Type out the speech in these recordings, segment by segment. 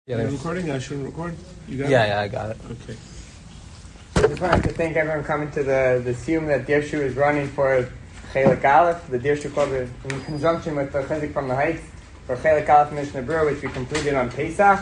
Yeah, Are you recording? I shouldn't record? You got it? Yeah, I got it. Okay. I just wanted to thank everyone coming to the Siyum that Dirshu is running for Chelik Aleph, the Dirshu Club in conjunction with the Chizik from the Heights for Chelik Aleph Mishnah Berurah, which we completed on Pesach.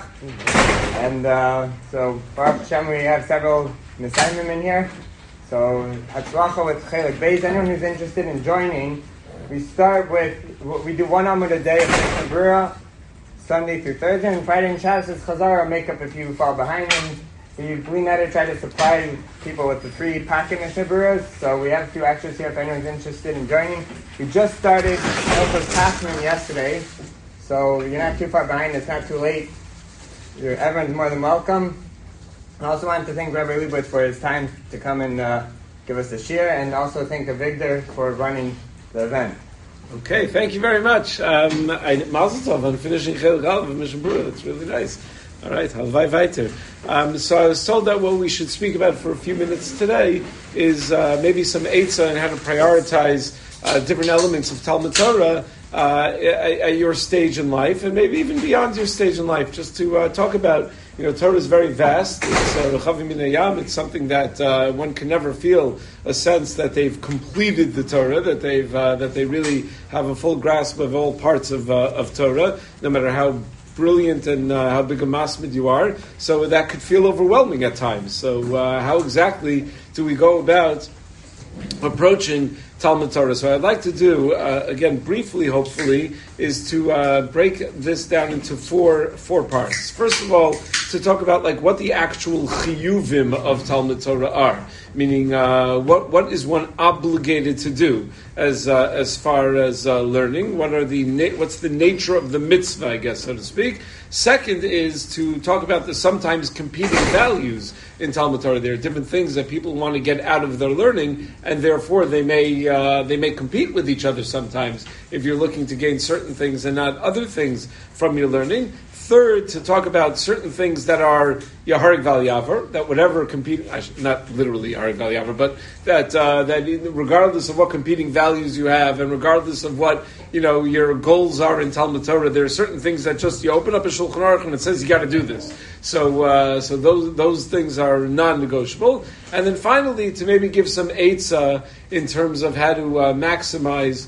And so, Baruch Hashem, we have several Messiahim in here. So, Hatzlacha with Chelik Beis. Anyone who's interested in joining, we start with, we do one Amud a day of Mishnah Berurah, Sunday through Thursday, and Friday and Shabbos is Chazar, or make up if you fall behind them. We now try to supply people with the free pocket Mishnah Berurahs, so we have a few extras here if anyone's interested in joining. We just started Elchos Tachman yesterday, so you're not too far behind, it's not too late. Everyone's more than welcome. I also wanted to thank Rabbi Leibowitz for his time to come and give us a shir, and also thank Avigdor for running the event. Okay, thank you very much. Mazel tov on finishing Chelik Aleph of Mishnah Berurah. That's really nice. All right, halvai weiter. So I was told that what we should speak about for a few minutes today is maybe some eitzah on how to prioritize different elements of Talmud Torah at your stage in life, and maybe even beyond your stage in life, just to talk about, Torah is very vast. It's Rechavim min hayam. It's something that one can never feel a sense that they've completed the Torah, that they really have a full grasp of all parts of Torah, no matter how brilliant and how big a masmid you are. So that could feel overwhelming at times. So how exactly do we go about approaching Talmud Torah? So I'd like to do, again, briefly, hopefully, is to break this down into four parts. First of all, to talk about what the actual chiyuvim of Talmud Torah are, meaning what is one obligated to do as far as learning. What's the nature of the mitzvah, I guess, so to speak. Second is to talk about the sometimes competing values in Talmud Torah. There are different things that people want to get out of their learning, and therefore they may compete with each other sometimes if you're looking to gain certain things and not other things from your learning. Third, to talk about certain things that are Yaharik Val Yavar, that whatever competing, not literally Yaharik Val Yavar, but that regardless of what competing values you have, and regardless of what your goals are in Talmud Torah, there are certain things that just you open up a Shulchan Aruch and it says you got to do this. So those things are non-negotiable. And then finally, to maybe give some eitzah in terms of how to maximize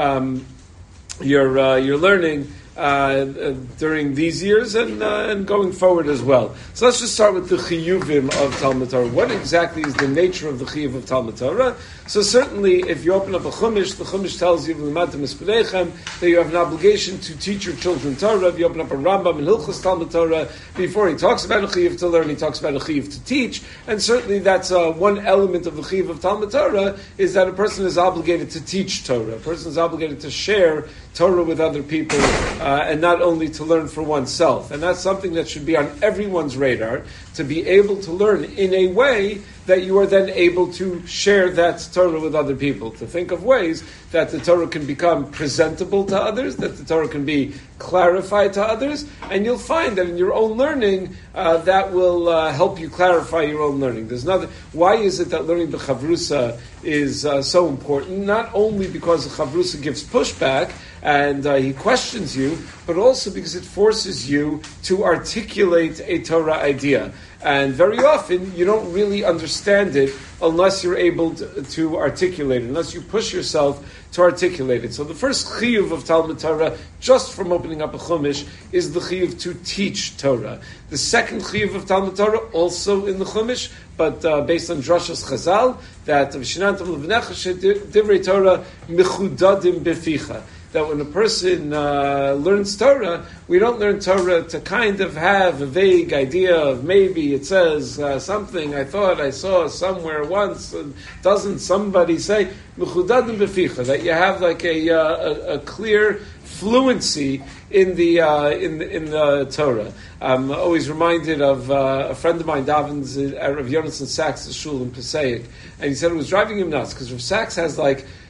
your learning during these years and going forward as well. So let's just start with the chiyuvim of Talmud Torah. What exactly is the nature of the chiyuv of Talmud Torah? So certainly, if you open up a chumash, the chumash tells you that you have an obligation to teach your children Torah. If you open up a Rambam in Hilchos Talmud Torah, before he talks about a chiyuv to learn, he talks about a chiyuv to teach, and certainly that's one element of the chiyuv of Talmud Torah, is that a person is obligated to teach Torah. A person is obligated to share Torah with other people, and not only to learn for oneself. And that's something that should be on everyone's radar, to be able to learn in a way that you are then able to share that Torah with other people, to think of ways that the Torah can become presentable to others, that the Torah can be clarified to others, and you'll find that in your own learning, that will help you clarify your own learning. Why is it that learning the Chavrusa is so important? Not only because the Chavrusa gives pushback, and he questions you, but also because it forces you to articulate a Torah idea. And very often, you don't really understand it unless you're able to articulate it, unless you push yourself to articulate it. So the first chiyuv of Talmud Torah, just from opening up a chumash, is the chiyuv to teach Torah. The second chiyuv of Talmud Torah, also in the chumash, but based on Drashas Chazal, that V'shinantam l'vnecha divrei Torah mechudadim beficha. That when a person learns Torah, we don't learn Torah to kind of have a vague idea of maybe it says something I thought I saw somewhere once, and doesn't somebody say mechudadim beficha, that you have like a clear fluency in the Torah. I'm always reminded of a friend of mine davens Rav Yonason Sachs' shul in Passaic, and he said it was driving him nuts because Rav Sachs has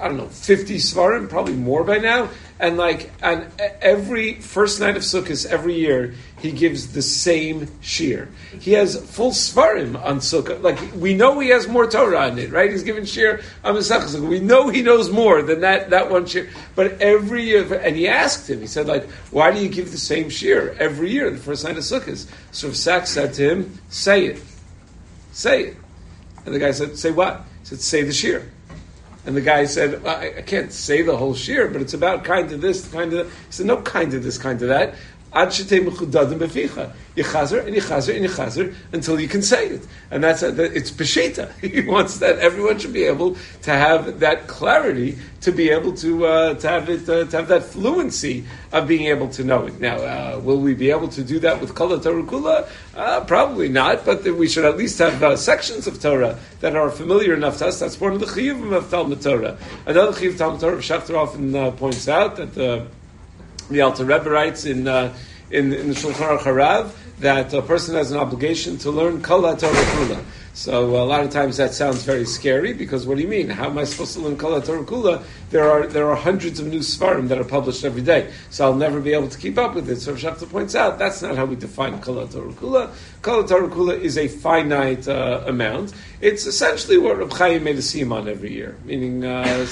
I don't know, 50 Svarim, probably more by now. And on every first night of Sukkot every year, he gives the same shir. He has full Svarim on Sukkot. We know he has more Torah in it, right? He's giving shir on Masechah Sukkot. We know he knows more than that one shir. But every year, and he asked him, he said, why do you give the same shir every year, the first night of Sukkot? So Rav Sachs said to him, say it. Say it. And the guy said, say what? He said, say the shir. And the guy said, I can't say the whole shir, but it's about kind of this, kind of that. He said, no, kind of this, kind of that. Ad shetei mechudadim beficha. Yichazer and yichazer and yichazer until you can say it. And it's Peshita. He wants that everyone should be able to have that clarity, to be able to have that fluency of being able to know it. Now, will we be able to do that with Kol HaTorah Kula? Probably not, but we should at least have sections of Torah that are familiar enough to us. That's one of the chiyuvim of Talmud Torah. Another chiyuv of Talmud Torah, Schachter often points out that the Alter Rebbe writes in the Shulchan Aruch Harav that a person has an obligation to learn Kol HaTorah Kula. So a lot of times that sounds very scary, because what do you mean? How am I supposed to learn Kol HaTorah Kula? There are hundreds of new Svarim that are published every day, so I'll never be able to keep up with it. So Shafta points out that's not how we define Kol HaTorah Kula. Kol HaTorah Kula is a finite amount. It's essentially what Reb Chaim made a siyum on every year. Meaning,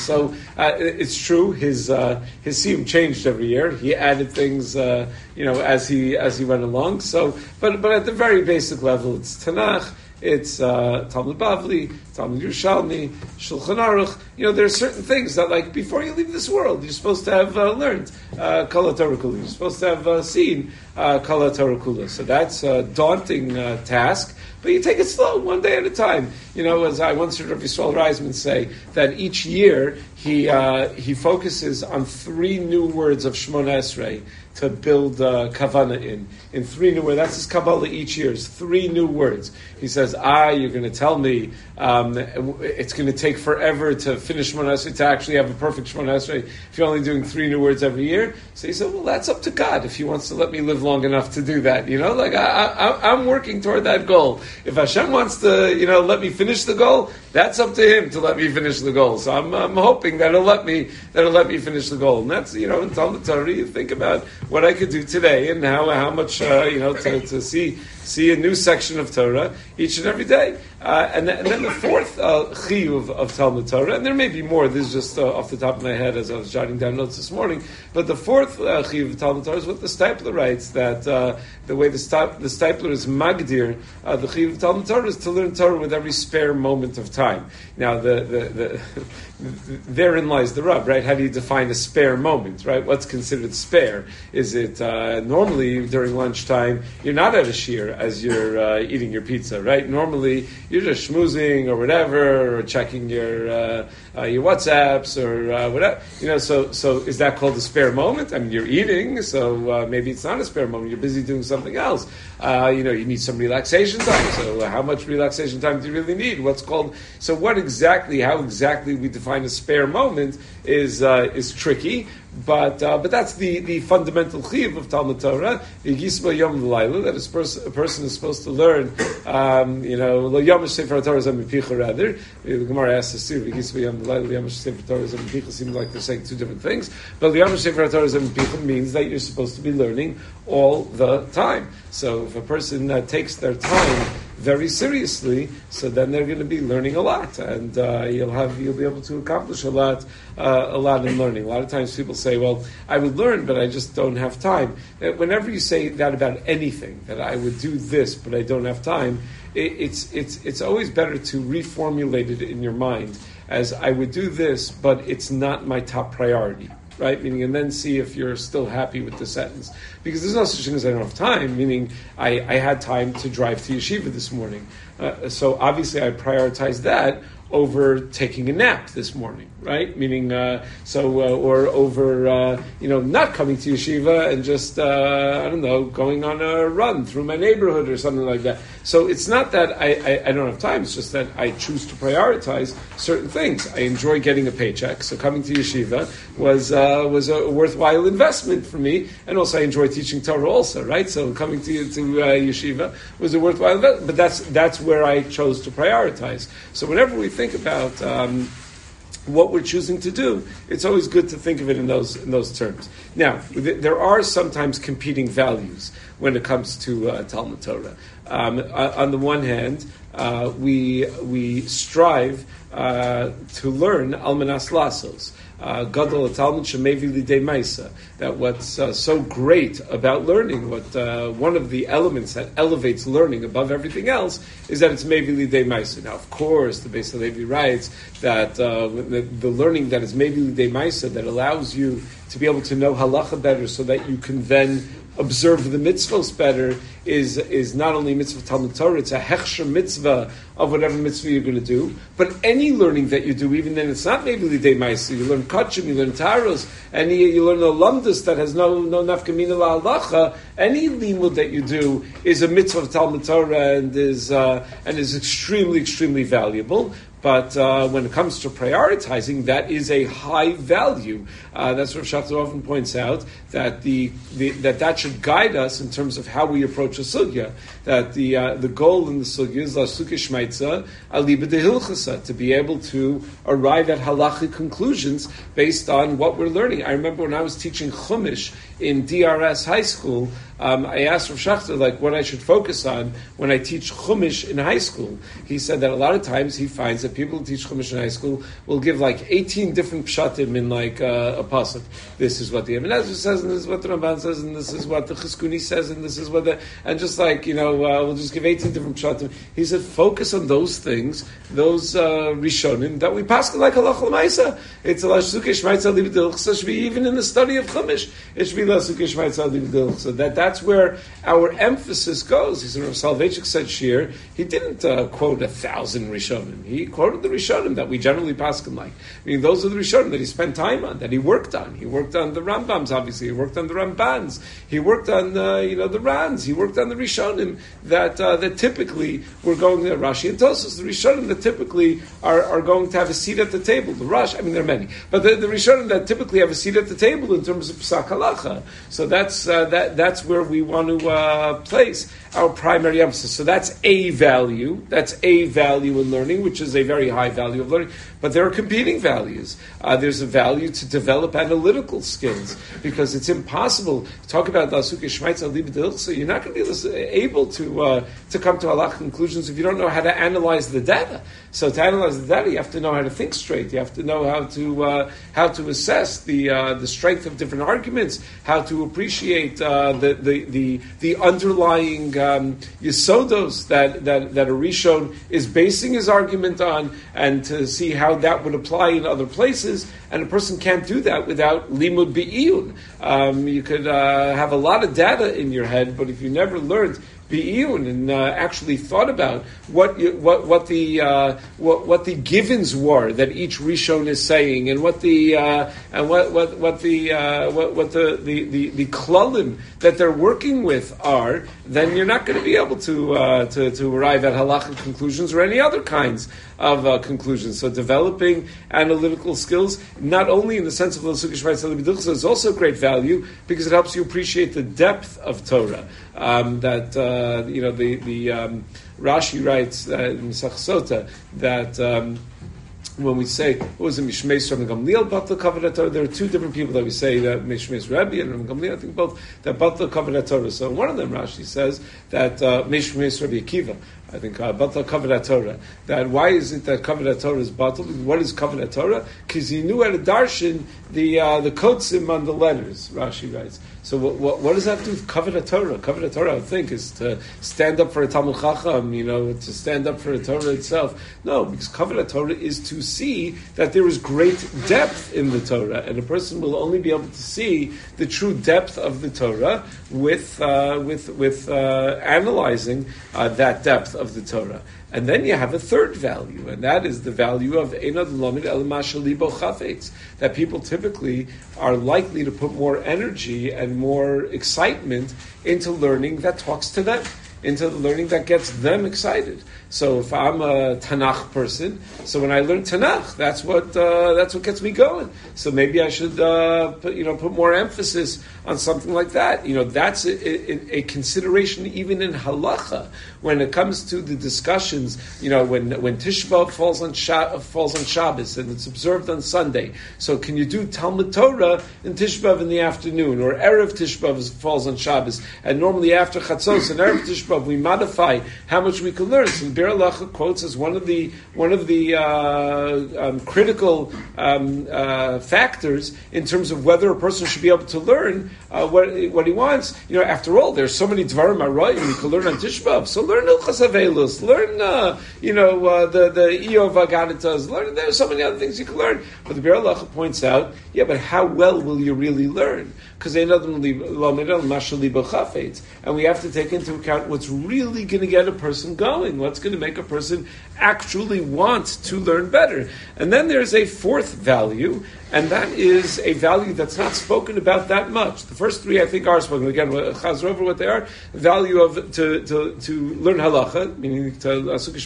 it's true his siyum changed every year. He added things, as he went along. So, but at the very basic level, it's Tanakh. It's Talmud Bavli, Talmud Yerushalmi, Shulchan Aruch. There are certain things that, before you leave this world, you're supposed to have learned Kol HaTorah Kula. You're supposed to have seen Kol HaTorah Kula. So that's a daunting task, but you take it slow, one day at a time. As I once heard Rav Yisrael Reisman say, that each year he focuses on 3 new words of Shemona Esrei to build kavana in 3 new words. That's his Kabbalah each year, is 3 new words. He says, you're going to tell me it's going to take forever to finish Shemona Esrei, to actually have a perfect Shemona Esrei, if you're only doing 3 new words every year. So he said, well, that's up to God, if he wants to let me live long enough to do that. I'm working toward that goal. If Hashem wants to, let me finish the goal, that's up to Him to let me finish the goal. So I'm hoping that He'll let me finish the goal. And that's, in Talmud Torah, you think about what I could do today and how much, to see a new section of Torah each and every day. And then the fourth chiyuv of Talmud Torah, and there may be more, this is just off the top of my head as I was jotting down notes this morning, but the fourth chiyuv of Talmud Torah is what the Stipler writes, that the way the Stipler is magdir, the chiyuv of Talmud Torah is to learn Torah with every spare moment of time. Now, therein lies the rub, right? How do you define a spare moment, right? What's considered spare? Is it normally during lunchtime, you're not at a shir as you're eating your pizza, right? Normally, you're just schmoozing or whatever, or checking your WhatsApps or whatever. So is that called a spare moment? I mean, you're eating, so maybe it's not a spare moment. You're busy doing something else. You need some relaxation time. So how much relaxation time do you really need? So how exactly we define a spare moment is tricky. But that's the fundamental chiyuv of Talmud Torah, Yigisba Yom V'Layla, that a person is supposed to learn, Lo Yom Sefer Torah Zem Mipicha, rather. The Gemara asks us too, Yigisba Yom V'Layla, Lo Yom Sefer Torah Zem Mipicha, seems like they're saying 2 different things. But Lo Yom Sefer Torah Zem Mipicha means that you're supposed to be learning all the time. So if a person takes their time very seriously, so then they're going to be learning a lot, and you'll be able to accomplish a lot in learning. A lot of times people say, "Well, I would learn, but I just don't have time." Whenever you say that about anything, that I would do this, but I don't have time, it's always better to reformulate it in your mind as I would do this, but it's not my top priority. Right? Meaning, and then see if you're still happy with the sentence. Because there's no such thing as I don't have time, meaning I had time to drive to yeshiva this morning. So obviously I prioritized that over taking a nap this morning, right? Meaning, or over, not coming to yeshiva and just, going on a run through my neighborhood or something like that. So it's not that I don't have time, it's just that I choose to prioritize certain things. I enjoy getting a paycheck, so coming to yeshiva was a worthwhile investment for me, and also I enjoy teaching Torah also, right? So coming to yeshiva was a worthwhile investment, but that's where I chose to prioritize. So whenever we think about what we're choosing to do, it's always good to think of it in those terms. Now, there are sometimes competing values when it comes to Talmud Torah. On the one hand, we strive to learn Almanas Lasos. Gadol Talmud Shemevi Lidei Maisa. That what's so great about learning, what one of the elements that elevates learning above everything else, is that it's Mevi Lidei Maisa. Now, of course, the Beis Halevi writes that the learning that is Mevi Lidei Maisa, that allows you to be able to know halacha better, so that you can then observe the mitzvahs better, is not only mitzvah Talmud Torah, it's a hechsher mitzvah of whatever mitzvah you're going to do. But any learning that you do, even then it's not maybe l'idei ma'aseh. You learn kachim, you learn taros, and you learn a lamdus that has no nafkamina la'alacha. Any limud that you do is a mitzvah of Talmud Torah and is extremely, extremely valuable. But when it comes to prioritizing, that is a high value. That's what Schachter often points out, that that should guide us in terms of how we approach a sugya. That the goal in the sugya is lasuke shmaitza aliba de hilchasa, to be able to arrive at halachic conclusions based on what we're learning. I remember when I was teaching Chumash in DRS high school, I asked Rav Schachter what I should focus on when I teach Chumash in high school. He said that a lot of times he finds that people who teach Chumash in high school will give 18 different pshatim in a pasuk. This is what the Ibn Ezra says, and this is what the Ramban says, and this is what the Chizkuni says, and this is what we'll just give 18 different pshatim. He said, focus on those things, those rishonim that we pass like halacha l'maisa. It's a lasuke shmaitza libed d'ilchsa. Should be even in the study of Chumash. It should be lasuke shmaitza libed d'ilchsa. That's where our emphasis goes. He said, Rav Soloveitchik said Shir, he didn't quote 1,000 rishonim. He quoted the rishonim that we generally paskin like. I mean, those are the rishonim that he spent time on, that he worked on. He worked on the Rambams, obviously. He worked on the Rambans. He worked on the Rans. He worked on the rishonim that typically were going to Rashi and Tosfos. The rishonim that typically are going to have a seat at the table. The Rash, I mean, there are many, but the rishonim that typically have a seat at the table in terms of Psak Halacha. So that's where we want to place our primary emphasis. So that's a value. That's a value in learning, which is a very high value of learning. But there are competing values. There's a value to develop analytical skills, because it's impossible to talk about Lasuke Shmaitza Libed D'Ilchsa. You're not going to be able to come to halakha conclusions if you don't know how to analyze the data. So to analyze the data, you have to know how to think straight. You have to know how to assess the strength of different arguments, how to appreciate the underlying yisodos that a Rishon is basing his argument on, and to see how that would apply in other places. And a person can't do that without limud bi'iyun. You could have a lot of data in your head, but if you never learned bi'iyun and actually thought about what the givens were that each Rishon is saying, and what the klalim that they're working with are, then you're not going to be able to arrive at halachic conclusions or any other kinds of conclusions. So developing analytical skills, not only in the sense of L'Suke Shmaitza Libed D'Ilchsa, is also great value because it helps you appreciate the depth of Torah. The Rashi writes in Masech Sota that when we say, what was it, Mishmeis Rabbi Gamliel, Batla Kavod Torah, there are two different people that we say, that Mishmeis Rabbi and Rabbi Gamliel, I think both, that Batla Kavod Torah. So one of them, Rashi says, that Mishmeis Rabbi Akiva, I think, Batla Kavod Torah, that why is it that Kavod Torah is Batla? What is Kavod Torah? Because he knew how to darshan the kotsim on the letters, Rashi writes. So what does that have to do with Kavod Torah? Kavod Torah, I would think, is to stand up for a Talmud Chacham, to stand up for the Torah itself. No, because Kavod Torah is to see that there is great depth in the Torah, and a person will only be able to see the true depth of the Torah with analyzing that depth of the Torah. And then you have a third value, and that is the value of Einad Lomid El Mashalibo Chafetz, that people typically are likely to put more energy and more excitement into learning that talks to them. into the learning that gets them excited. So if I'm a Tanakh person, so when I learn Tanakh, that's what gets me going. So maybe I should put more emphasis on something like that. That's a consideration even in halacha when it comes to the discussions. When Tisha B'Av falls on Shabbos and it's observed on Sunday. So can you do Talmud Torah in Tisha B'Av in the afternoon, or Erev Tisha B'Av falls on Shabbos, and normally after Chatzos and Erev Tisha B'Av we modify how much we can learn. So the Biur Halacha quotes as one of the critical factors in terms of whether a person should be able to learn what he wants. After all, there's so many Dvarim Arayim you can learn on Tisha B'Av. So learn Ilchas Avelus, learn the Iyov Agaditas, learn. There's so many other things you can learn. But the Biur Halacha points out, but how well will you really learn? Because and we have to take into account what's really going to get a person going, what's going to make a person actually want to learn better. And then there's a fourth value, and that is a value that's not spoken about that much. The first three, I think, are spoken. Again, chazar over what they are. The value of to learn halacha, meaning to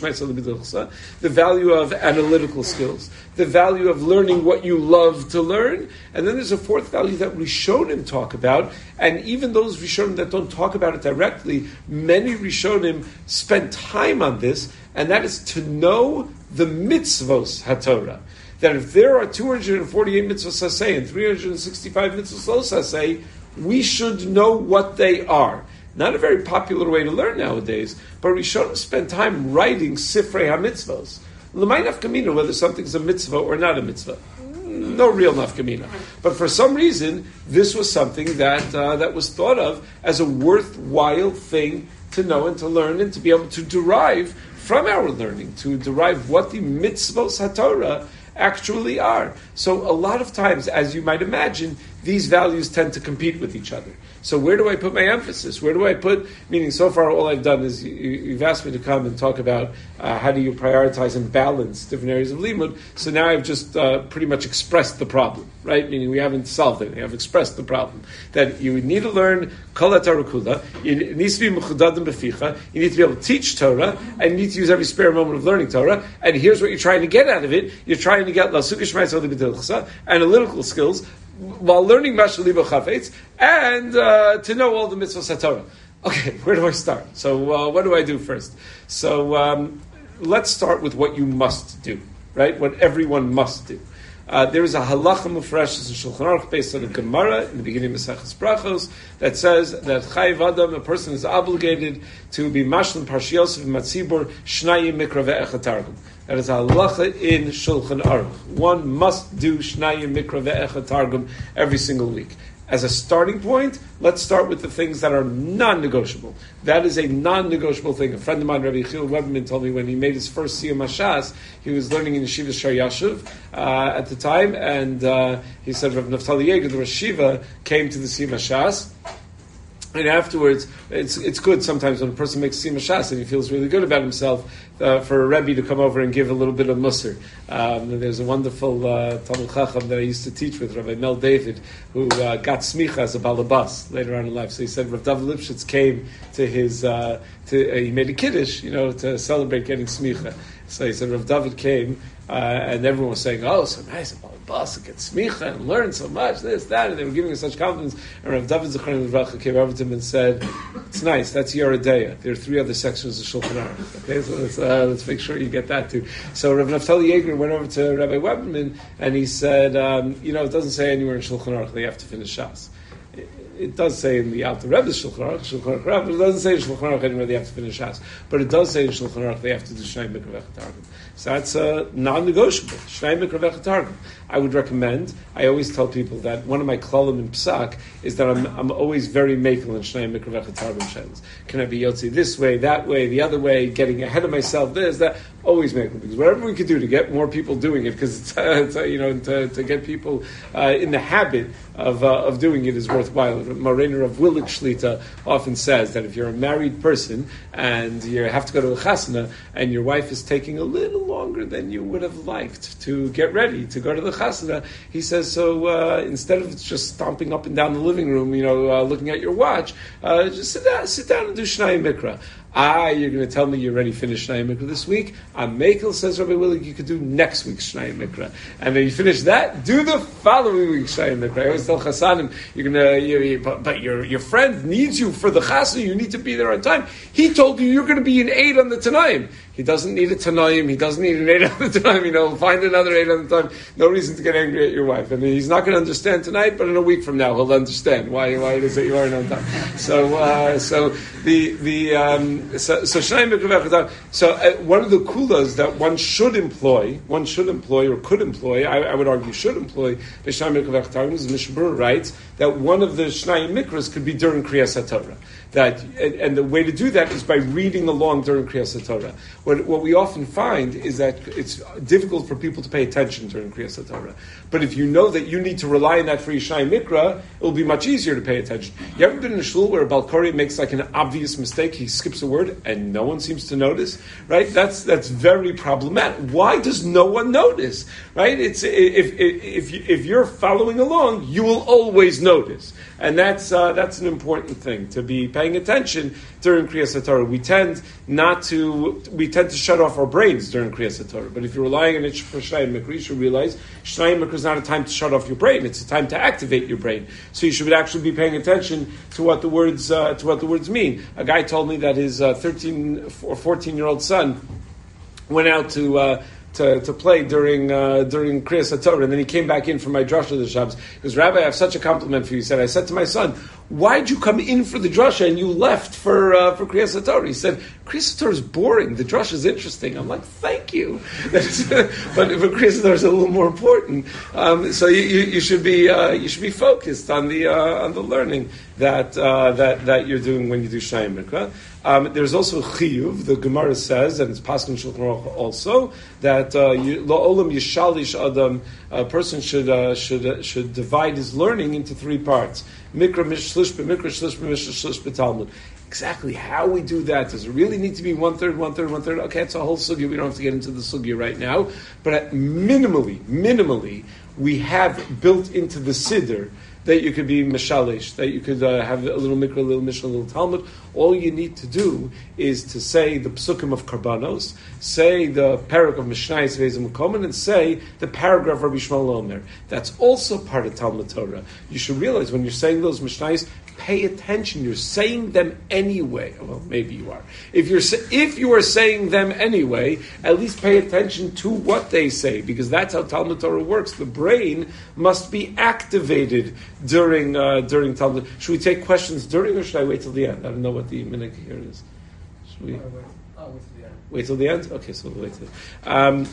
the value of analytical skills, the value of learning what you love to learn, and then there's a fourth value that Rishonim talk about, and even those Rishonim that don't talk about it directly, many Rishonim spend time on this, and that is to know the mitzvos HaTorah. That if there are 248 mitzvos saseh and 365 mitzvos lo saseh, we should know what they are. Not a very popular way to learn nowadays, but Rishonim spend time writing Sifrei HaMitzvos. L'may nafkamina, whether something's a mitzvah or not a mitzvah. No real nafkamina. But for some reason, this was something that was thought of as a worthwhile thing to know and to learn and to be able to derive from our learning, to derive what the mitzvos HaTorah actually are. So a lot of times, as you might imagine, these values tend to compete with each other. So where do I put my emphasis? Where do I put, meaning so far all I've done is you've asked me to come and talk about how do you prioritize and balance different areas of limud. So now I've just pretty much expressed the problem, right? Meaning we haven't solved it. I've expressed the problem. That you need to learn kol haTorah kula. It needs to be mechudadim beficha. You need to be able to teach Torah, and you need to use every spare moment of learning Torah. And here's what you're trying to get out of it. You're trying to get analytical skills, while learning Mashal Libo Chafetz, and to know all the mitzvahs HaTorah. Okay, where do I start? So what do I do first? So let's start with what you must do, right? What everyone must do. There is a halacha mufresh in Shulchan Aruch based on a Gemara in the beginning of Maseches Brachos that says that Chayiv Adam, a person is obligated to be mashlim parshiyos of matzibur shnayim mikra ve'echad targum. That is a halacha in Shulchan Aruch. One must do shnayim mikra ve'echad targum every single week. As a starting point, let's start with the things that are non-negotiable. That is a non-negotiable thing. A friend of mine, Rabbi Yechiel Weberman, told me when he made his first Siyum HaShas, he was learning in Yeshiva Shar Yashuv at the time, and he said Rabbi Naftali Yeager, the Rosh Yeshiva, came to the Siyum HaShas. And afterwards, it's good sometimes when a person makes Siyum HaShas and he feels really good about himself for a Rebbe to come over and give a little bit of Musar. There's a wonderful Talmud Chacham that I used to teach with, Rabbi Mel David, who got smicha as a balabas later on in life. So he said Rav David Lipschitz came to his, he made a kiddush, to celebrate getting smicha. So he said Rav David came, and everyone was saying, "Oh, so nice, a balabas, get smicha and learn so much, this, that," and they were giving him such confidence. And Rav David Zechariah Levracha came over to him and said, "It's nice, that's Yoreh Deah. There are 3 other sections of Shulchan Aruch. Okay, so let's make sure you get that too." So Rav Naftali Yeager went over to Rabbi Weberman and he said, "It doesn't say anywhere in Shulchan Aruch they have to finish Shas. It does say in the Alter Rebbe's Shulchan Aruch, but it doesn't say in Shulchan Aruch anywhere they have to finish Shas. But it does say in Shulchan Aruch they have to do Shnei Mikra Ve'echad Targum. So that's non-negotiable. Shnei Mikra Ve'echad Targum. I would recommend, I always tell people that one of my klalim in Psak is that I'm always very makel in Shnei Mikra Ve'echad Targum shalos. Can I be yotzi this way, that way, the other way, getting ahead of myself, this, that? Always makel. Because whatever we could do to get more people doing it, because to get people in the habit of doing it is worthwhile. Morener of Village Shlita often says that if you're a married person and you have to go to a chasna and your wife is taking a little long longer than you would have liked to get ready to go to the chasana. He says, so instead of just stomping up and down the living room, looking at your watch, just sit down and do Shnai Mikra. You're going to tell me you already finished Shnai Mikra this week? Mekel says, Rabbi Willig, you could do next week's Shnai Mikra. And then you finish that, do the following week's Shnai Mikra. I always tell Chassanim, but your friend needs you for the Chasana, you need to be there on time. He told you you're going to be an 8 on the Tanaim. He doesn't need a Tanaim, he doesn't need an 8 on the Tanaim, find another 8 on the time. No reason to get angry at your wife. And he's not going to understand tonight, but in a week from now he'll understand why it is that you aren't on time. So Shnai Mikra. So one of the kulas that one should employ or could employ, I would argue should employ, the Shnai Mikra is Mishnah Berurah writes that one of the Shnai Mikras could be during Kriyas HaTorah. And the way to do that is by reading along during Kriyas HaTorah. What we often find is that it's difficult for people to pay attention during Kriyas HaTorah. But if you know that you need to rely on that for your Shnai Mikra, it will be much easier to pay attention. You ever been in a shul where a Balkari makes like an obvious mistake, he skips a word, and no one seems to notice? Right? That's very problematic. Why does no one notice? Right? It's if you're following along, you will always notice. And that's an important thing, to be paying attention during Kriyas HaTorah. We tend to shut off our brains during Kriyas HaTorah. But if you're relying on it for Shnai Mikra, you should realize Shnai Mikra is not a time to shut off your brain. It's a time to activate your brain. So you should actually be paying attention to what the words mean. A guy told me that his 13 or 14-year-old son went out to play during Kriyas HaTorah, and then he came back in from my drasha the Shabbos. He goes, Rabbi, I have such a compliment for you. He said, I said to my son, why'd you come in for the drasha and you left for Kriyas HaTorah? He said, Kriyas HaTorah is boring. The drasha is interesting. I'm like, thank you. But Kriyas HaTorah is a little more important. So you should be focused on the learning that you're doing when you do Shnai Mikra. There's also chiyuv. The Gemara says, and it's passed in Shulchan Aruch also, that la'olam yishalish adam, a person should divide his learning into 3 parts: Mikra, Mishlish, Mikra, Shlish, Mishlish, Talmud. Exactly how we do that. Does it really need to be 1/3, 1/3, 1/3? Okay, it's a whole sugya. We don't have to get into the sugya right now. But minimally, we have built into the siddur that you could be meshalish, that you could have a little mikra, a little mishnah, a little Talmud. All you need to do is to say the psukim of Karbanos, say the parak of Mishnayos Vezim Komen, and say the paragraph of Rabbi Shmuel Omer. That's also part of Talmud Torah. You should realize when you're saying those Mishnayos, pay attention. You're saying them anyway. Well, maybe you are. If you are saying them anyway, at least pay attention to what they say, because that's how Talmud Torah works. The brain must be activated during Talmud. Should we take questions during, or should I wait till the end? I don't know what the minute here is. Should we? Wait till the end. Okay, so we'll wait till the end.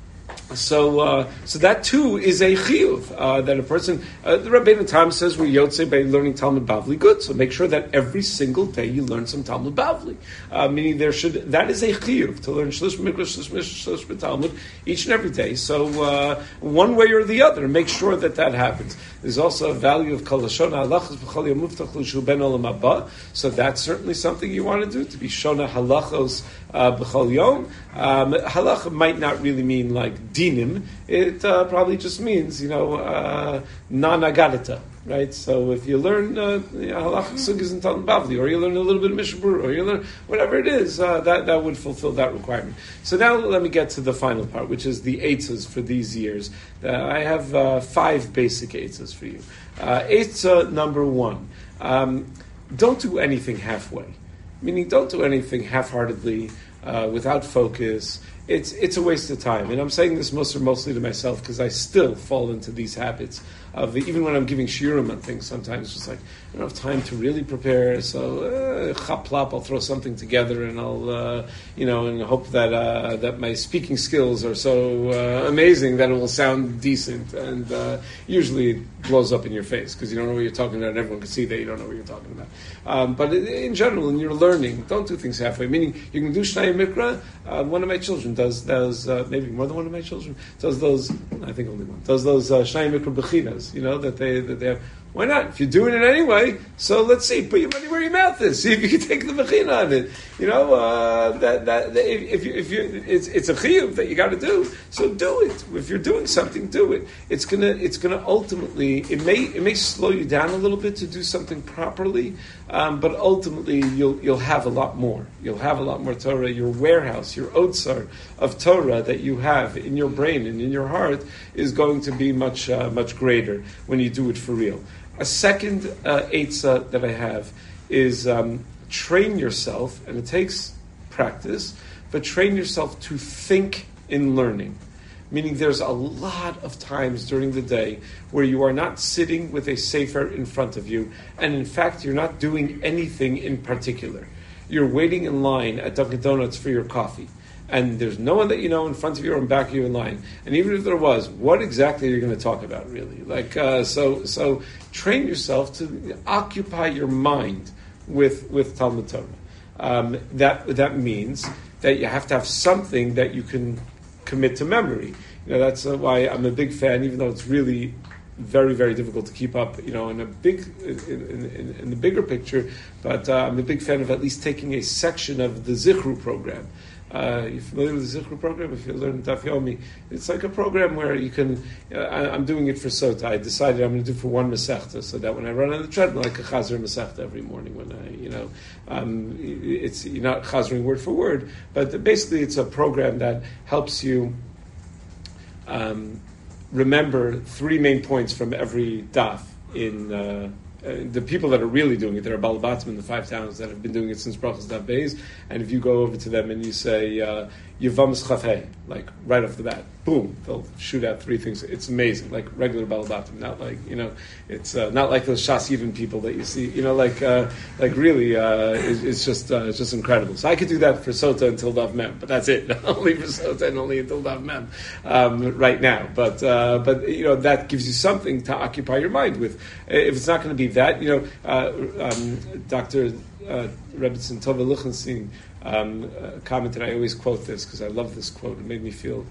So that too is a chiyuv that a person. The Rabbeinu Tam says we're yotze by learning Talmud Bavli. Good. So make sure that every single day you learn some Talmud Bavli. Meaning that is a chiyuv to learn Shlish Mikra, Shlish Talmud each and every day. So one way or the other, make sure that happens. There's also a value of Kol Shona Halachos B'Chol Yom Muftach L'Shu Ben Olam Haba. So that's certainly something you want to do, to be Shona Halachos B'Chol Yom. Halacha might not really mean like dinim. It probably just means, non-agadita, right? So if you learn halachic sugyas in Talmud Bavli, or you learn a little bit of Mishnah Berurah, or you learn whatever it is, that would fulfill that requirement. So now let me get to the final part, which is the eitzos for these years. I have 5 basic eitzos for you. Eitzah number 1. Don't do anything halfway. Meaning, don't do anything half-heartedly, without focus. It's a waste of time. And I'm saying this mostly to myself, because I still fall into these habits of, even when I'm giving shiurim on things, sometimes it's just like, I don't have time to really prepare, so chap plop, I'll throw something together, and I'll, and hope that my speaking skills are so amazing that it will sound decent, and usually it blows up in your face, because you don't know what you're talking about, and everyone can see that you don't know what you're talking about. But in general, when you're learning, don't do things halfway, meaning you can do Shnai Mikra. One of my children does maybe more than one of my children, does those, I think only one, does those Shnai Mikra Bechinas, that they have. Why not? If you're doing it anyway, so let's see. Put your money where your mouth is. See if you can take the mechina on it. It's a chiyuv that you got to do. So do it. If you're doing something, do it. It's gonna ultimately. It may slow you down a little bit to do something properly, but ultimately you'll have a lot more. You'll have a lot more Torah. Your warehouse, your otsar of Torah that you have in your brain and in your heart is going to be much greater when you do it for real. A second eitzah that I have is train yourself, and it takes practice, but train yourself to think in learning. Meaning there's a lot of times during the day where you are not sitting with a sefer in front of you, and in fact you're not doing anything in particular. You're waiting in line at Dunkin' Donuts for your coffee, and there's no one that you know in front of you or in back of you in line. And even if there was, what exactly are you going to talk about, really? So train yourself to occupy your mind with Talmud Torah. That means that you have to have something that you can commit to memory. That's why I'm a big fan, even though it's really very, very difficult to keep up, in the bigger picture. But I'm a big fan of at least taking a section of the Zichru program. You're familiar with the Zichru program? If you learn Daf Yomi, it's like a program where you can. I'm doing it for Sota. I decided I'm going to do it for one Masechta, so that when I run on the treadmill, I can chazer Masechta every morning. When it's you're not chazering word for word, but basically it's a program that helps you remember 3 main points from every daf in. The people that are really doing it, there are Balabatim in the 5 towns that have been doing it since Brachos Daf Beis, and if you go over to them and you say Yevamos Chafei, like right off the bat, boom, they'll shoot out 3 things. It's amazing, like regular Balabatim, not like it's not like those Shas Yevon people that you see, really, it's just incredible. So I could do that for Sota until Daf Mem, but that's it, only for Sota and only until Daf Mem right now. But that gives you something to occupy your mind with. If it's not going to be that, Dr. Rebbetzin Tova Lichtenstein commented, I always quote this because I love this quote, it made me feel,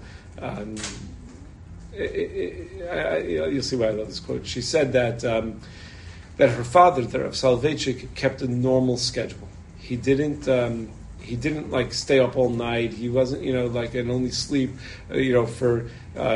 you'll see why I love this quote. She said that her father, the Rav Soloveitchik, kept a normal schedule. He didn't like stay up all night. He wasn't, and only sleep, for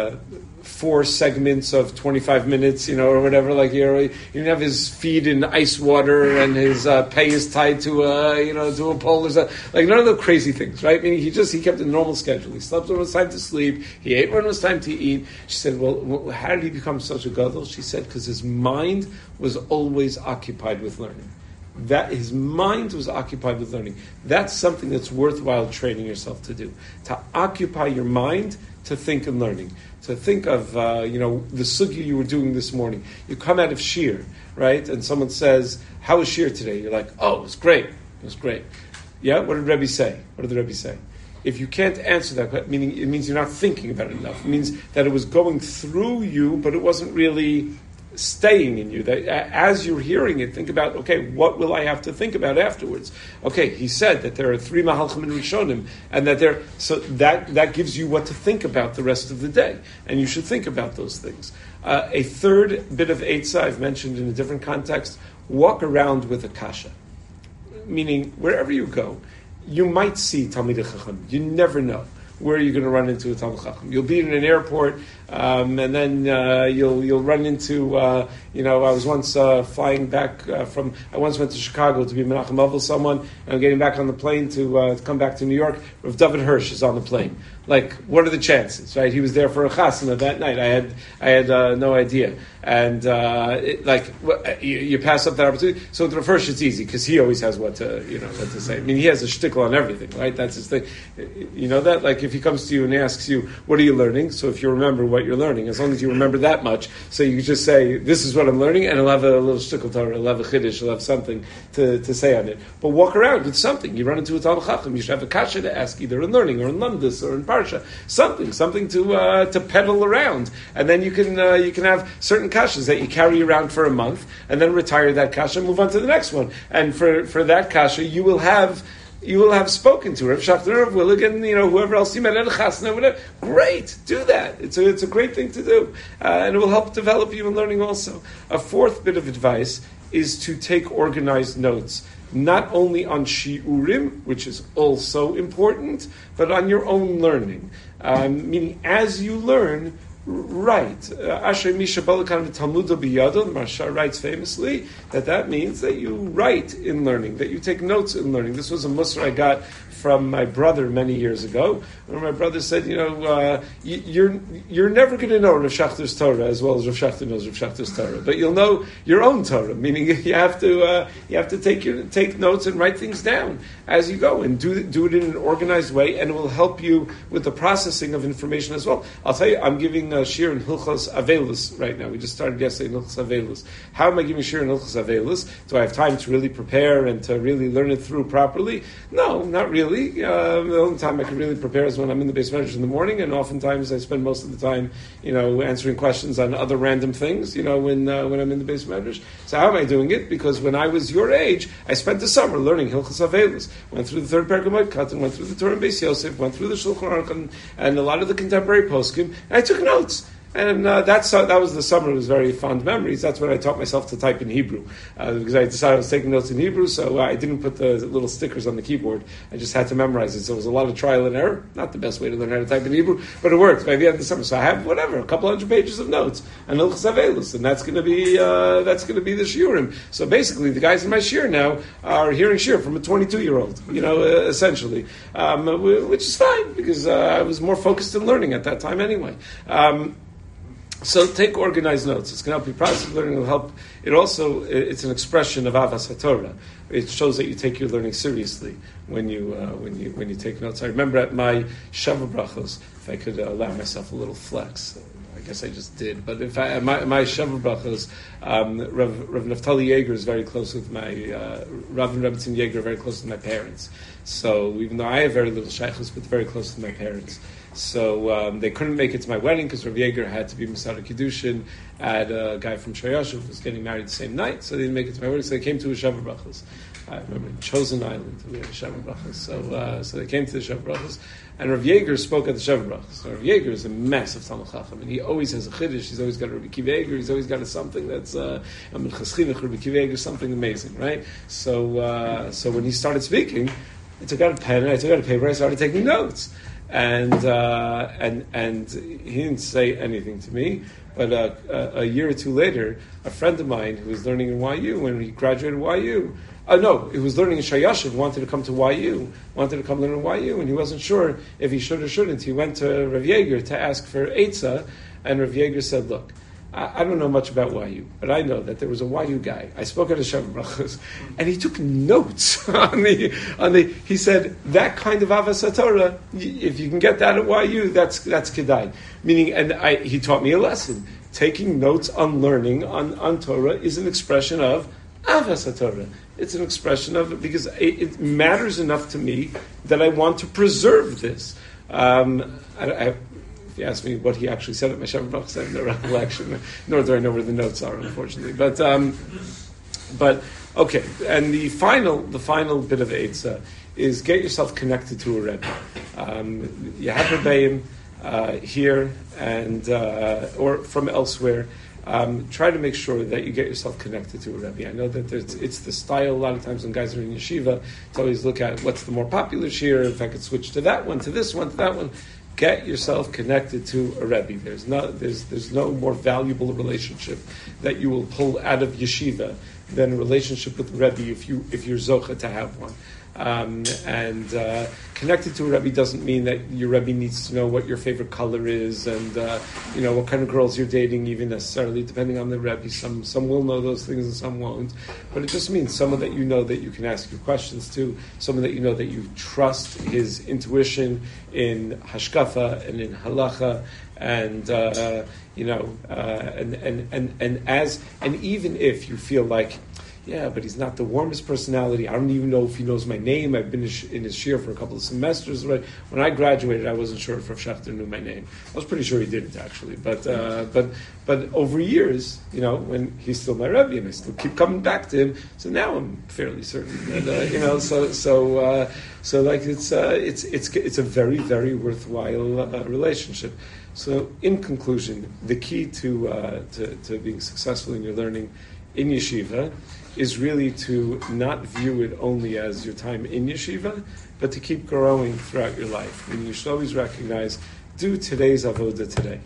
4 segments of 25 minutes, or whatever. Like he didn't have his feet in ice water and his pay is tied to a pole or something. Like none of the crazy things, right? Meaning he kept a normal schedule. He slept when it was time to sleep. He ate when it was time to eat. She said, well, how did he become such a gadol? She said, because his mind was always occupied with learning. That his mind was occupied with learning. That's something that's worthwhile training yourself to do. To occupy your mind to think and learning. To think of, the sugya you were doing this morning. You come out of shir, right? And someone says, how was shir today? You're like, oh, it was great. It was great. Yeah? What did Rebbe say? What did the Rebbe say? If you can't answer that, meaning it means you're not thinking about it enough. It means that it was going through you, but it wasn't really staying in you. That as you're hearing it, think about, okay, what will I have to think about afterwards? Okay, he said that there are 3 Mahalchim and Rishonim, and so that gives you what to think about the rest of the day, and you should think about those things. A third bit of Eitzah I've mentioned in a different context: walk around with a kasha, meaning wherever you go, you might see Talmidei Chacham. You never know where you're going to run into a Talmid Chacham. You'll be in an airport, and then you'll run into. I was once flying back I once went to Chicago to be Menachem Avil someone, and I'm getting back on the plane to come back to New York. Rav David Hirsch is on the plane. Like, what are the chances, right? He was there for a chasana that night. I had no idea, and you pass up that opportunity. So with Rav Hirsch, it's easy because he always has what to say. I mean, he has a shtickle on everything, right? That's his thing. You know that? Like, if he comes to you and asks you, "What are you learning?" So if you remember what you're learning, as long as you remember that much, so you just say, "This is what I'm learning," and he'll have a little shtickle Torah, he'll have a chiddush, he'll have something to say on it. But walk around with something. You run into a Talmid Chacham, you should have a kasha to ask, either in learning or in Lamdus or in Parsha. Something to peddle around, and then you can have certain kashas that you carry around for a month, and then retire that kasha and move on to the next one. And for that kasha, you will have you will have spoken to Rav Schachter, Rav Willig, and whoever else you met at a chasna, whatever. Great, do that. It's a great thing to do, and it will help develop you in learning also. A fourth bit of advice is to take organized notes, not only on shiurim, which is also important, but on your own learning. Meaning, as you learn, write. Asher Misha Balakan Talmudo Biyado, the Marsha writes famously that means that you write in learning, that you take notes in learning. This was a musar I got from my brother many years ago, where my brother said, you're never going to know Rav Shachter's Torah as well as Rav Shachter knows Rav Shachter's Torah, but you'll know your own Torah. Meaning you have to take notes and write things down as you go, and do it in an organized way, and it will help you with the processing of information as well. I'll tell you, I'm giving a shir in Hilchos Avelus right now. We just started yesterday in Hilchos Avelus. How am I giving shir in Hilchos Avelus? Do I have time to really prepare and to really learn it through properly? No, not really. The only time I can really prepare is when I'm in the base measures in the morning, and oftentimes I spend most of the time, answering questions on other random things, when I'm in the base measures. So how am I doing it? Because when I was your age, I spent the summer learning Hilchos Avelus. Went through the third parak of Moed Katan, went through the Torah and Beis Yosef, went through the Shulchan Aruch and a lot of the contemporary poskim, and I took notes. And that was the summer. It was very fond memories. That's when I taught myself to type in Hebrew, because I decided I was taking notes in Hebrew, so I didn't put the little stickers on the keyboard. I just had to memorize it. So it was a lot of trial and error. Not the best way to learn how to type in Hebrew, but it worked by the end of the summer. So I have a couple hundred pages of notes and Hilchos Avelus, and that's going to be the shiurim. So basically, the guys in my shir now are hearing shir from a 22-year-old, essentially, which is fine because I was more focused in learning at that time anyway. So take organized notes. It's going to help you process learning. It'll help. It's an expression of Avas HaTorah. It shows that you take your learning seriously when you take notes. I remember at my Sheva Brachos, if I could allow myself a little flex. I guess I just did. But if my Sheva Brachos, Rav Naftali Yeager is very close with my Rav and Rebbetzin Yeager are very close with my parents. So even though I have very little shaykhus, but very close to my parents. So they couldn't make it to my wedding because Rav Yeager had to be Masada Kiddushin at a guy from Shayashuv who was getting married the same night, so they didn't make it to my wedding. So they came to a Sheva Brachos. I remember in Chosen Island we had a Sheva Brachos. So they came to the Sheva Brachos, and Rav Yeager spoke at the Sheva Brachos. So Rav Yeager is a massive Talmid Chacham, and he always has a chiddush. He's always got a Rabbi Kiva Eger. He's always got something that's Rabbi Kiva Eger, something amazing, right? So when he started speaking, I took out a pen and I took out a paper. I started taking notes. And he didn't say anything to me, but a year or two later, a friend of mine who was learning in YU, when he graduated YU, he was learning in Shayashiv, wanted to come to YU, wanted to come learn in YU, and he wasn't sure if he should or shouldn't. He went to Rav Yeager to ask for Eitzah, and Rav Yeager said, look, I don't know much about YU, but I know that there was a YU guy. I spoke at a Sheva Brachos, and he took notes on the. He said that kind of Avas HaTorah, if you can get that at YU, that's kedai. Meaning, he taught me a lesson. Taking notes on learning on Torah is an expression of Avas HaTorah. It's an expression of because it matters enough to me that I want to preserve this. If you ask me what he actually said at my Sheva Brachos, I have no recollection, nor do I know where the notes are, unfortunately. But okay. And the final bit of Eitzah is get yourself connected to a Rebbe. You have Rebbeim here and or from elsewhere. Try to make sure that you get yourself connected to a Rebbe. I know that it's the style a lot of times when guys are in yeshiva to always look at what's the more popular shir. If I could switch to that one, to this one, to that one. Get yourself connected to a Rebbe. There's no more valuable relationship that you will pull out of yeshiva than a relationship with the Rebbe if you're zocha to have one. Connected to a Rebbe doesn't mean that your Rebbe needs to know what your favorite color is and what kind of girls you're dating, even necessarily, depending on the Rebbe. Some will know those things and some won't. But it just means someone that you know that you can ask your questions to, someone that you know that you trust his intuition in hashkafa and in halacha, and even if you feel like Yeah, but he's not the warmest personality. I don't even know if he knows my name. I've been in his shir for a couple of semesters already. When I graduated, I wasn't sure if Rav Schechter knew my name. I was pretty sure he didn't, actually. But over years, when he's still my Rebbe, and I still keep coming back to him, so now I'm fairly certain. And, so like it's a very, very worthwhile relationship. So, in conclusion, the key to being successful in your learning in yeshiva is really to not view it only as your time in yeshiva, but to keep growing throughout your life. And you should always recognize, do today's avoda today.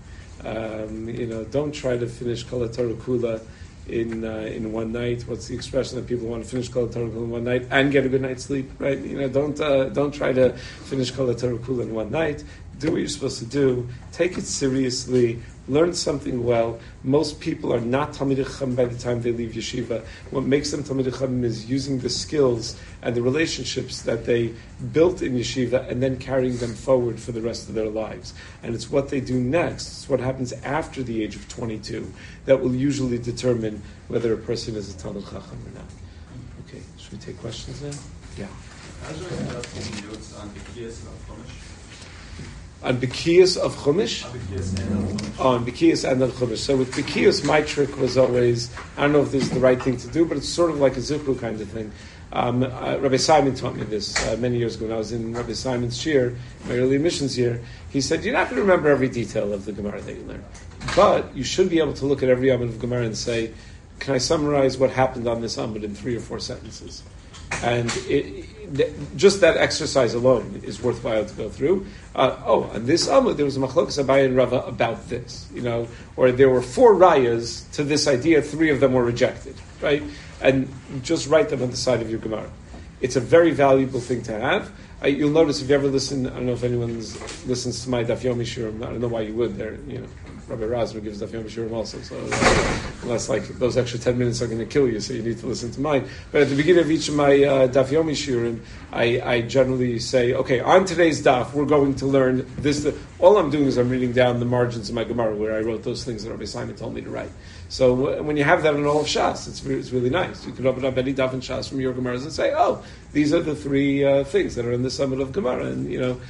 Don't try to finish Kol HaTorah Kula in one night. What's the expression that people want to finish Kol HaTorah Kula in one night and get a good night's sleep, right? Don't try to finish Kol HaTorah Kula in one night. Do what you're supposed to do. Take it seriously. Learn something well. Most people are not Talmidei Chacham by the time they leave yeshiva. What makes them Talmidei Chacham is using the skills and the relationships that they built in yeshiva and then carrying them forward for the rest of their lives. And it's what they do next, it's what happens after the age of 22, that will usually determine whether a person is a Talmidei Chacham or not. Okay, should we take questions now? Yeah. How should I start taking notes on Bikiyas of Chumash? On Bikiyas of Chumash? On Bikiyas and on Chumash. So with Bikiyas, my trick was always, I don't know if this is the right thing to do, but it's sort of like a Zichru kind of thing. Rabbi Simon taught me this many years ago when I was in Rabbi Simon's shir, my early missions year. He said, you're not going to remember every detail of the Gemara that you learn, but you should be able to look at every Amud of Gemara and say, can I summarize what happened on this Amud in 3 or 4 sentences? And just that exercise alone is worthwhile to go through. On this Amud, there was a Machlokas Abaye and Rava about this, or there were 4 rayas to this idea, 3 of them were rejected, right? And just write them on the side of your Gemara. It's a very valuable thing to have. You'll notice if you ever listen, I don't know if anyone listens to my Daf Yomi Shurim, I don't know why you would, Rabbi Razner gives Daf Yomi Shurim also, so unless those extra 10 minutes are going to kill you, so you need to listen to mine. But at the beginning of each of my Daf Yomi Shurim, I generally say, okay, on today's Daf, we're going to learn this. All I'm doing is I'm reading down the margins of my Gemara where I wrote those things that Rabbi Simon told me to write. So when you have that in all of Shas, it's really nice. You can open up any Daf and Shas from your Gemaras and say, these are the 3 things that are in the summit of Gemara, and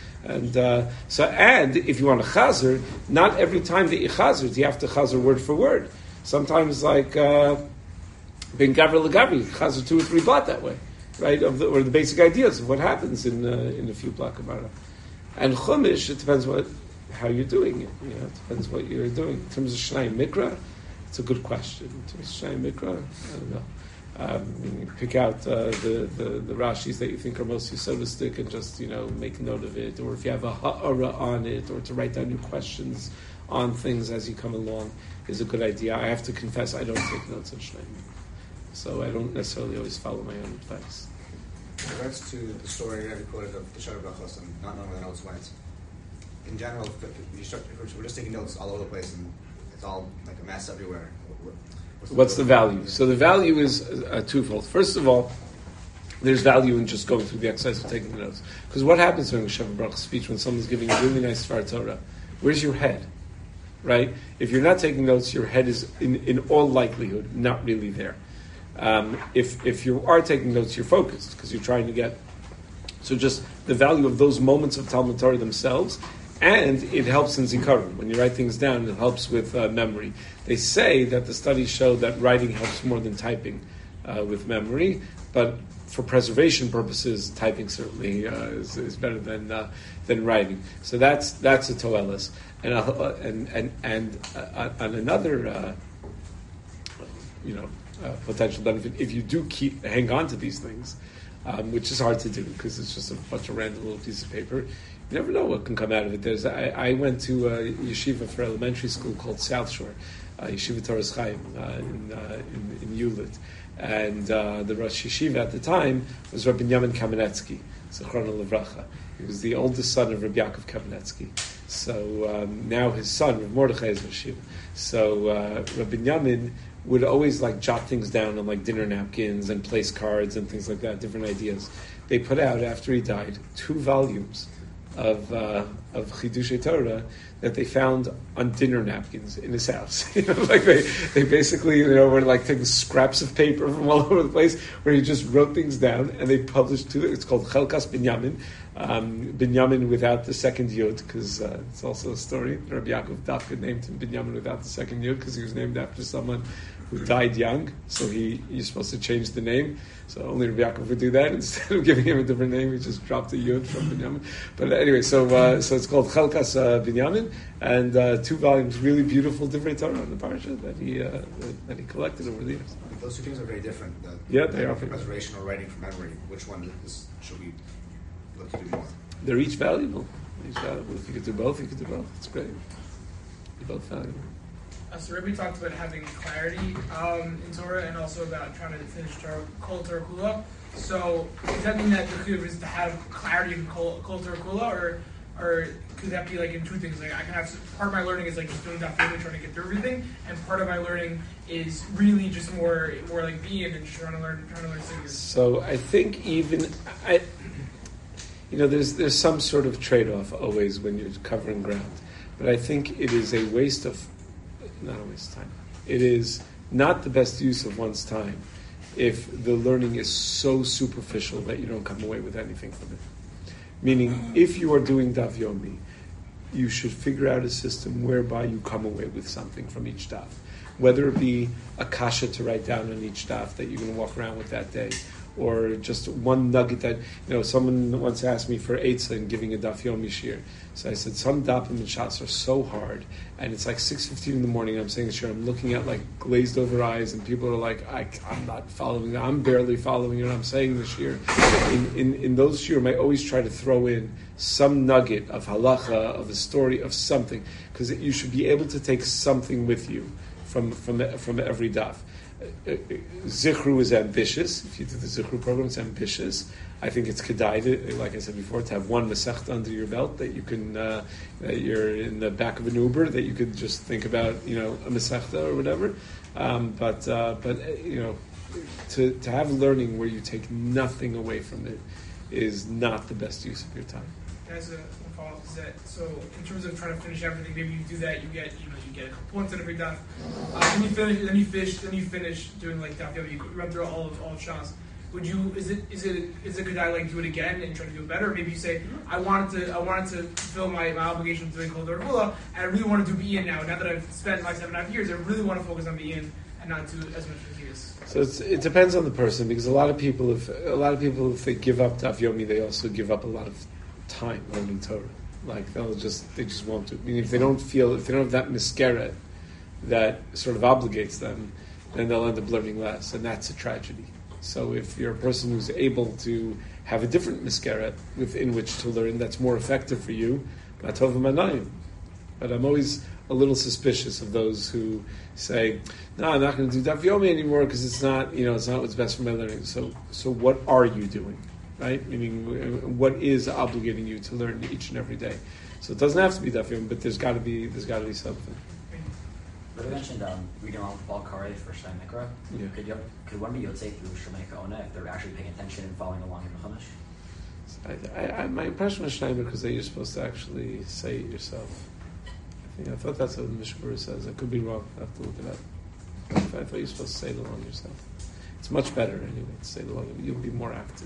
if you want to chazer, not every time that you chazer, you have to chazer word for word. Sometimes, like ben gavri legavri, chazer 2 or 3 blot that way, right? Or the basic ideas of what happens in a few blot Gemara. And Chumash, it depends how you're doing it. It depends what you're doing in terms of Shnai Mikra. It's a good question. In terms of Shnai Mikra, I don't know. You pick out the Rashis that you think are most Yesodistic and just make note of it, or if you have a ha'ara on it, or to write down new questions on things as you come along is a good idea. I have to confess I don't take notes on Shnei Mikra, so I don't necessarily always follow my own advice. In regards to the story that we quoted of the Shara Brachos and not knowing where the notes went, in general, if we're just taking notes all over the place and it's all like a mess everywhere. What's the value? So the value is twofold. First of all, there's value in just going through the exercise of taking notes. Because what happens during a Sheva Baruch speech when someone's giving a really nice Sfar Torah? Where's your head? Right? If you're not taking notes, your head is, in all likelihood, not really there. If you are taking notes, you're focused because you're trying to get... So just the value of those moments of Talmud Torah themselves, and it helps in Zikaron. When you write things down, it helps with memory. They say that the studies show that writing helps more than typing with memory, but for preservation purposes, typing certainly is better than writing. So that's a toelis. And on another potential benefit, if you do hang on to these things, which is hard to do because it's just a bunch of random little pieces of paper. You never know what can come out of it. I went to a yeshiva for elementary school called South Shore, Yeshiva Torres Chaim in Yulit. And the Rosh Yeshiva at the time was Rabbi Yamin Kamenetsky, Zichrono Livracha. He was the oldest son of Rabbi Yaakov Kamenetsky. So now his son, Rabbi Mordechai, is Yeshiva. So Rabbi Yamin would always jot things down on dinner napkins and place cards and things like that, different ideas. They put out, after he died, 2 volumes of Chidushei Torah that they found on dinner napkins in his house. Like they basically, were like taking scraps of paper from all over the place where he just wrote things down, and they published two. It's called Chelkas Binyamin, Binyamin without the second yud, because it's also a story. Rabbi Yaakov Dafka named him Binyamin without the second yud because he was named after someone who died young. So you're supposed to change the name. So only Rabbi Yaakov would do that. Instead of giving him a different name, he just dropped a yud from Binyamin. But anyway, so it's called Chelkas Binyamin, and 2 volumes, really beautiful Divrei Torah on the parasha that he collected over the years. Those two things are very different. Yeah, they are. Reservation or writing from memory. Which one should we look to do more? They're each valuable. If you could do both, you could do both. It's great. They're both valuable. So Rabbi talked about having clarity in Torah and also about trying to finish Torah, Kol Torah Kula. So does that mean that the chiyuv is to have clarity in Kol Torah Kula, or could that be like in two things? Like I can have part of my learning is like just doing that family, trying to get through everything, and part of my learning is really just more like being and just trying to learn things. So I think there's some sort of trade-off always when you're covering ground, but I think it is a waste of. Not a waste of time. It is not the best use of one's time if the learning is so superficial that you don't come away with anything from it. Meaning, if you are doing Daf Yomi, you should figure out a system whereby you come away with something from each daf. Whether it be a kasha to write down on each daf that you're going to walk around with that day, or just one nugget that, someone once asked me for Eitzah in giving a Daf Yomi shir. So I said, some dapim and shots are so hard, and it's like 6:15 in the morning, I'm saying a shir, I'm looking at like glazed over eyes, and people are like, I'm not following, I'm barely following it, I'm saying the shir. In those shir, I always try to throw in some nugget of halacha, of a story, of something, because you should be able to take something with you from every daf. Zichru is ambitious. If you do the Zichru program, it's ambitious. I think it's kedai, like I said before, to have one Masechta under your belt that you can, that you're in the back of an Uber, that you could just think about, a Masechta or whatever. But to have learning where you take nothing away from it is not the best use of your time. As a follow-up to that, so in terms of trying to finish everything, maybe you do that, you get a couple points at every daf. Then you finish doing like daf yomi, you run through all shots. Is it could I like do it again and try to do it better? Or maybe you say, I wanted to fulfill my obligation of doing Kol Torah Kula, and I really want to do Be'in now. Now that I've spent my 7.5 years, I really want to focus on Be'in and not do as much as. So it depends on the person, because a lot of people if they give up daf yomi, they also give up a lot of time learning Torah. Like they just won't do it. I mean, if they don't have that miskeret that sort of obligates them, then they'll end up learning less, and that's a tragedy. So if you're a person who's able to have a different miskeret within which to learn that's more effective for you, matov v'manayim. But I'm always a little suspicious of those who say, "No, I'm not going to do daf yomi anymore because it's not what's best for my learning." So what are you doing? Right? Meaning, what is obligating you to learn each and every day? So it doesn't have to be daf yomi, but there's got to be something. But I mentioned reading along with Baal Karei for Shnai Mikra. Yeah. Could one be Yotzei through Shemay Ka'ona if they're actually paying attention and following along in the Chumash? My impression was Shnai Mikra is that you're supposed to actually say it yourself. I thought that's what the Mishmur says. I could be wrong. I have to look it up. I thought you're supposed to say it along yourself. It's much better anyway to say it along. You'll be more active.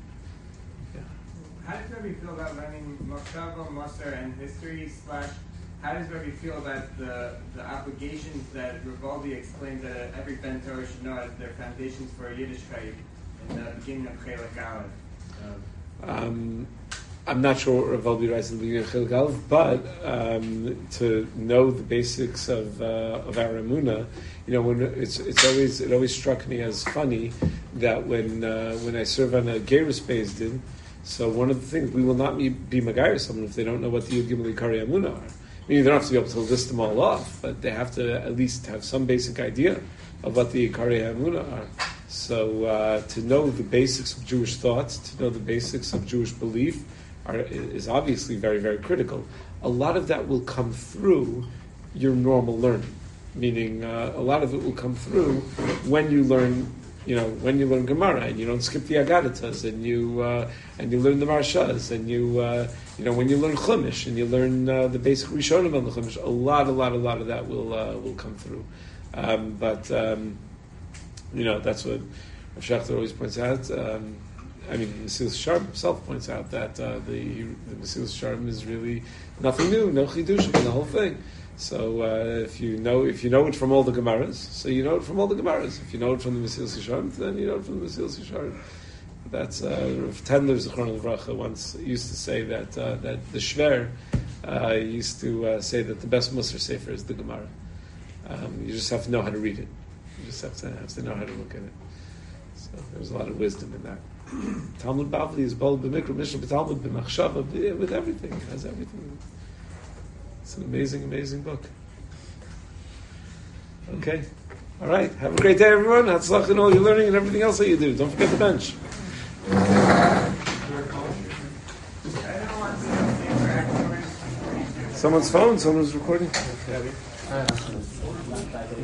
How does Rabbi feel about learning Moshava, Moser, and history / how does Rabbi feel about the obligations that Rivaldi explained that every Ben Torah should know as their foundations for Yiddishkeit in the beginning of Chelek Aleph? I'm not sure what Rivaldi writes in the beginning of Chelek Aleph, but to know the basics of our Emunah, when it always struck me as funny that when I serve on a Gerus Beis Din, so one of the things, we will not be Magayer someone if they don't know what the Yud Gimel Ikari Emunah are. I mean, they don't have to be able to list them all off, but they have to at least have some basic idea of what the Ikari Emunah are. So to know the basics of Jewish thoughts, to know the basics of Jewish belief is obviously very, very critical. A lot of that will come through your normal learning, meaning a lot of it will come through when you learn when you learn Gemara and you don't skip the Agaditas and you learn the Marshas and when you learn Chumash and you learn the basic Rishonim on the Chumash, a lot of that will come through. But that's what Rav Shechter always points out. Mesilas Yesharim himself points out that the Mesilas Yesharim is really nothing new, no chidushim in the whole thing. So if you know it from all the Gemaras, so you know it from all the Gemaras. If you know it from the Mesilas Yesharim, then you know it from the Mesilas Yesharim. That's Rav Tendler Zichron Livracha once used to say that the Shver used to say that the best Musar Sefer is the Gemara. You just have to know how to read it. You just have to know how to look at it. So there's a lot of wisdom in that. Talmud Bavli is bold b'mikra, Mishnah b'Talmud b'machshava, with everything. It has everything. It's an amazing, amazing book. Okay. All right. Have a great day, everyone. Hatzlach in all your learning and everything else that you do. Don't forget the bench. Someone's phone? Someone's recording?